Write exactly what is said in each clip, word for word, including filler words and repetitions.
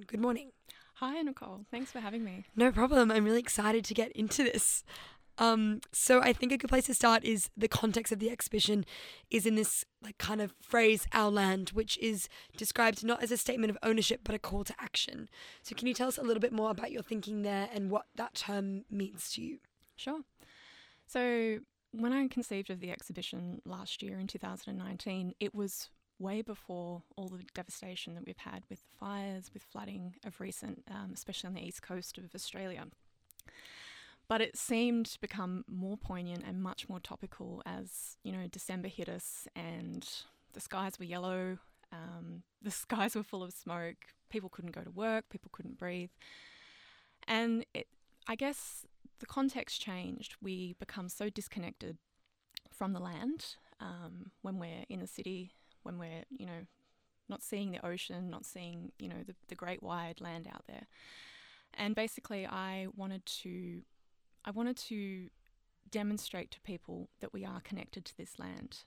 Good morning. Hi, Nicole. Thanks for having me. No problem. I'm really excited to get into this. Um, so I think a good place to start is the context of the exhibition is in this like kind of phrase "our land," which is described not as a statement of ownership but a call to action. So can you tell us a little bit more about your thinking there and what that term means to you? Sure. So, when I conceived of the exhibition last year in two thousand nineteen, it was way before all the devastation that we've had with the fires, with flooding of recent, um, especially on the east coast of Australia. But it seemed to become more poignant and much more topical as, you know, December hit us and the skies were yellow, um, the skies were full of smoke, people couldn't go to work, people couldn't breathe. And it, I guess the context changed. We become so disconnected from the land um, when we're in the city, when we're, you know, not seeing the ocean, not seeing, you know, the, the great wide land out there. And basically I wanted to I wanted to demonstrate to people that we are connected to this land.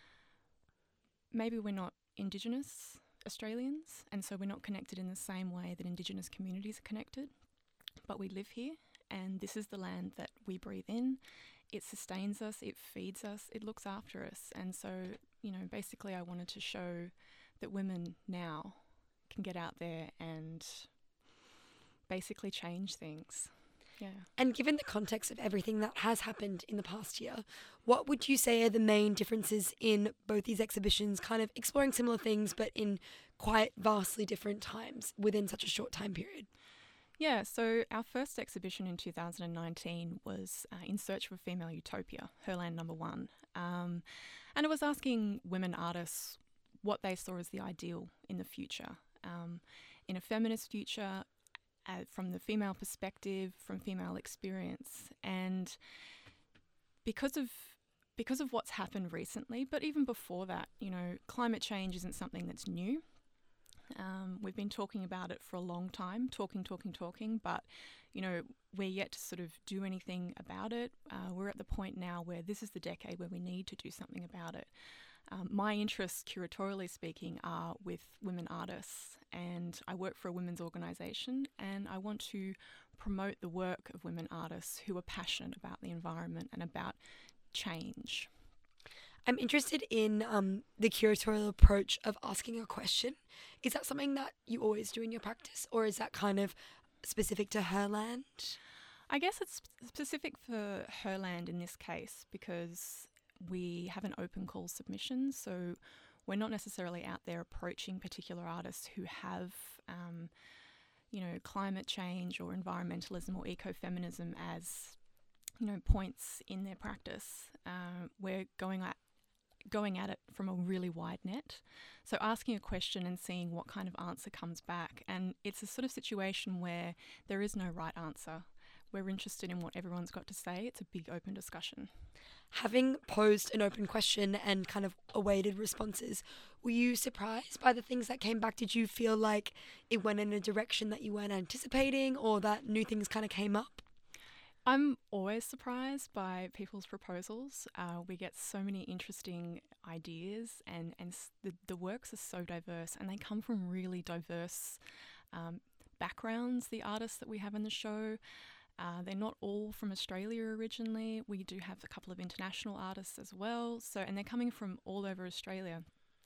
Maybe we're not Indigenous Australians, and so we're not connected in the same way that Indigenous communities are connected, but we live here, and this is the land that we breathe in. It sustains us, it feeds us, it looks after us. And so, you know, basically I wanted to show that women now can get out there and basically change things. Yeah. And given the context of everything that has happened in the past year, what would you say are the main differences in both these exhibitions, kind of exploring similar things but in quite vastly different times within such a short time period? Yeah, so our first exhibition in two thousand nineteen was uh, In Search of a Female Utopia, Herland Number One. Um, and it was asking women artists what they saw as the ideal in the future, um, in a feminist future, uh, from the female perspective, from female experience. And because of because of what's happened recently, but even before that, you know, climate change isn't something that's new. Um, we've been talking about it for a long time, talking, talking, talking, but, you know, we're yet to sort of do anything about it. Uh, we're at the point now where this is the decade where we need to do something about it. Um, my interests, curatorially speaking, are with women artists, and I work for a women's organisation, and I want to promote the work of women artists who are passionate about the environment and about change. I'm interested in um, the curatorial approach of asking a question. Is that something that you always do in your practice, or is that kind of specific to Herland? I guess it's specific for Herland in this case because we have an open call submission, so we're not necessarily out there approaching particular artists who have, um, you know, climate change or environmentalism or ecofeminism as, you know, points in their practice. Uh, we're going at going at it from a really wide net. So asking a question and seeing what kind of answer comes back. And it's a sort of situation where there is no right answer. We're interested in what everyone's got to say. It's a big open discussion. Having posed an open question and kind of awaited responses, were you surprised by the things that came back? Did you feel like it went in a direction that you weren't anticipating, or that new things kind of came up? I'm always surprised by people's proposals. Uh, we get so many interesting ideas, and, and the, the works are so diverse, and they come from really diverse um, backgrounds, the artists that we have in the show. Uh, they're not all from Australia originally. We do have a couple of international artists as well. So, and they're coming from all over Australia.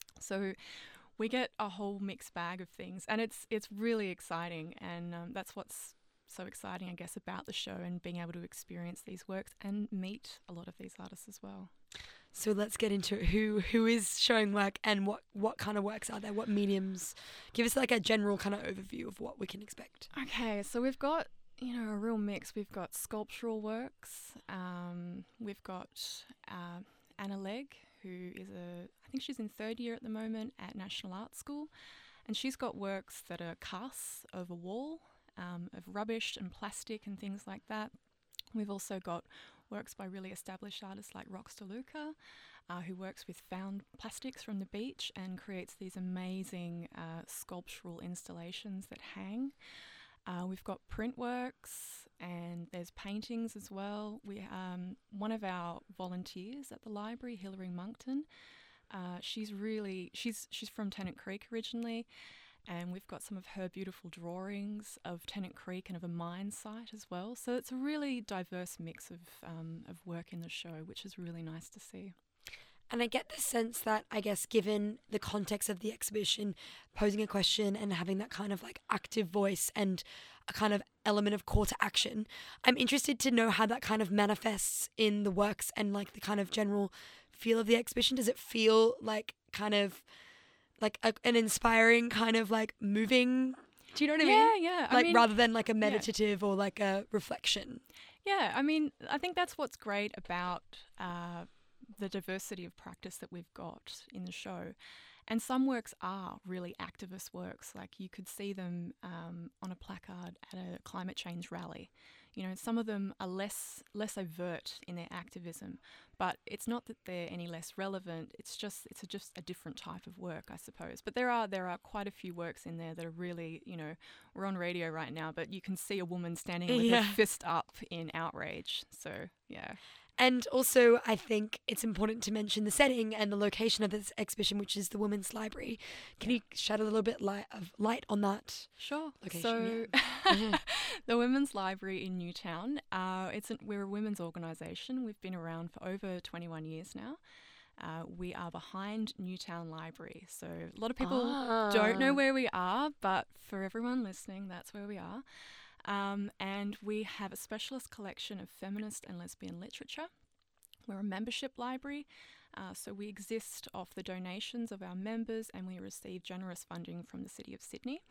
So we get a whole mixed bag of things, and it's it's really exciting, and um, that's what's so exciting, I guess, about the show and being able to experience these works and meet a lot of these artists as well. So let's get into it. Who who is showing work and what, what kind of works are there? What mediums? Give us like a general kind of overview of what we can expect. Okay, so we've got, you know, a real mix. We've got sculptural works. Um, we've got uh, Anna Legg, who is a, I think she's in third year at the moment at National Art School, and she's got works that are casts of a wall, um, of rubbish and plastic and things like that. We've also got works by really established artists like Rox DeLuca, uh, who works with found plastics from the beach and creates these amazing uh, sculptural installations that hang. Uh, we've got print works and there's paintings as well. We um, one of our volunteers at the library, Hilary Monkton, uh, she's really she's she's from Tennant Creek originally, And we've got some of her beautiful drawings of Tennant Creek and of a mine site as well. So it's a really diverse mix of um, of work in the show, which is really nice to see. And I get the sense that, I guess, given the context of the exhibition, posing a question and having that kind of like active voice and a kind of element of call to action, I'm interested to know how that kind of manifests in the works and like the kind of general feel of the exhibition. Does it feel like kind of like a, an inspiring kind of like moving? Do you know what I yeah, mean? Yeah, Like I mean, rather than like a meditative yeah. or like a reflection. Yeah, I mean, I think that's what's great about uh, the diversity of practice that we've got in the show. And some works are really activist works, like you could see them um, on a placard at a climate change rally. You know, some of them are less less overt in their activism, but it's not that they're any less relevant. It's just it's a, just a different type of work, I suppose. But there are there are quite a few works in there that are really, you know, we're on radio right now, but you can see a woman standing with yeah. her fist up in outrage. So yeah. And also, I think it's important to mention the setting and the location of this exhibition, which is the Women's Library. Can you shed a little bit light of light on that? Sure. Location, so, yeah. the Women's Library in Newtown. Uh, it's an, we're a women's organisation. We've been around for over twenty-one years now. Uh, we are behind Newtown Library. So a lot of people ah. don't know where we are, but for everyone listening, that's where we are. Um, and we have a specialist collection of feminist and lesbian literature. We're a membership library, uh, so we exist off the donations of our members and we receive generous funding from the City of Sydney.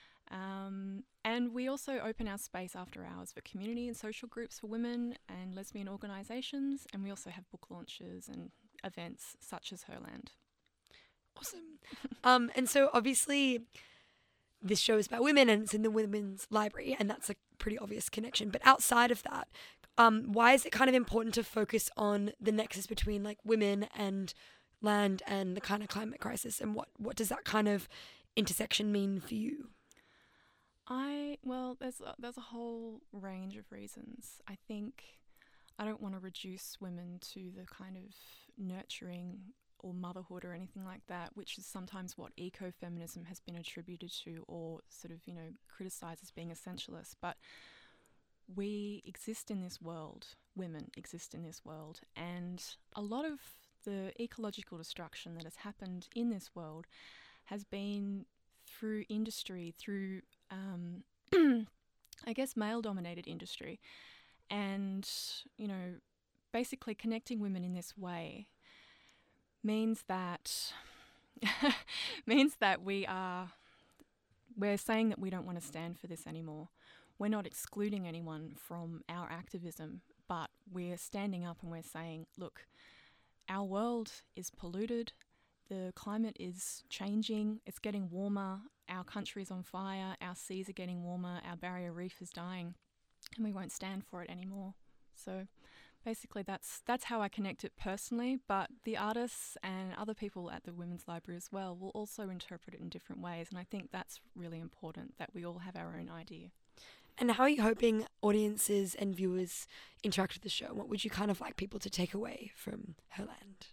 Um, and we also open our space after hours for community and social groups for women and lesbian organisations, and we also have book launches and events such as Herland. Awesome. um, and so obviously this show is about women and it's in the Women's Library, and that's a pretty obvious connection. But outside of that, um, why is it kind of important to focus on the nexus between like women and land and the kind of climate crisis, and what, what does that kind of intersection mean for you? I, well, there's a, there's a whole range of reasons. I think I don't want to reduce women to the kind of nurturing or motherhood or anything like that, which is sometimes what ecofeminism has been attributed to or sort of, you know, criticised as being essentialist. But we exist in this world, women exist in this world, and a lot of the ecological destruction that has happened in this world has been through industry, through, um, I guess, male-dominated industry. And, you know, basically connecting women in this way means that means that we are we're saying that we don't want to stand for this anymore. We're not excluding anyone from our activism, but we're standing up and we're saying, look, our world is polluted, the climate is changing, it's getting warmer, our country is on fire, our seas are getting warmer, our barrier reef is dying, and we won't stand for it anymore. So basically, that's that's how I connect it personally, but the artists and other people at the Women's Library as well will also interpret it in different ways, and I think that's really important, that we all have our own idea. And how are you hoping audiences and viewers interact with the show? What would you kind of like people to take away from Herland?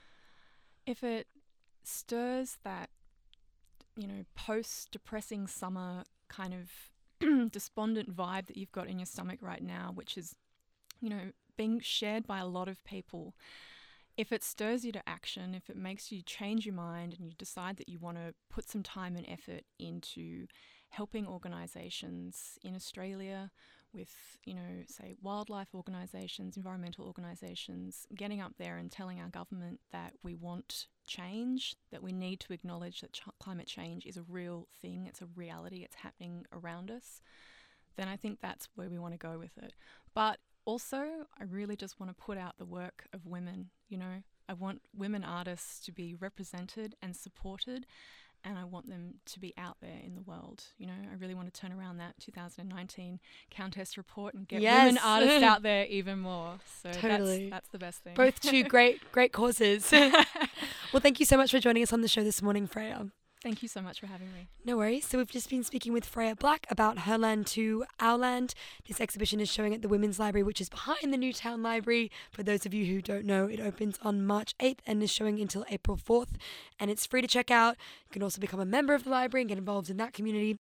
If it stirs that, you know, post-depressing summer kind of despondent vibe that you've got in your stomach right now, which is, you know, being shared by a lot of people, if it stirs you to action, if it makes you change your mind and you decide that you want to put some time and effort into helping organisations in Australia with, you know, say wildlife organisations, environmental organisations, getting up there and telling our government that we want change, that we need to acknowledge that ch- climate change is a real thing, it's a reality, it's happening around us, then I think that's where we want to go with it. But also, I really just want to put out the work of women, you know. I want women artists to be represented and supported, and I want them to be out there in the world, you know. I really want to turn around that two thousand nineteen Countess report and get yes. women artists out there even more. So totally. that's, that's the best thing. Both two great, great causes. Well, thank you so much for joining us on the show this morning, Freya. Thank you so much for having me. No worries. So we've just been speaking with Freya Black about Her Land to Our Land. This exhibition is showing at the Women's Library, which is behind the Newtown Library. For those of you who don't know, it opens on March eighth and is showing until April fourth. And it's free to check out. You can also become a member of the library and get involved in that community.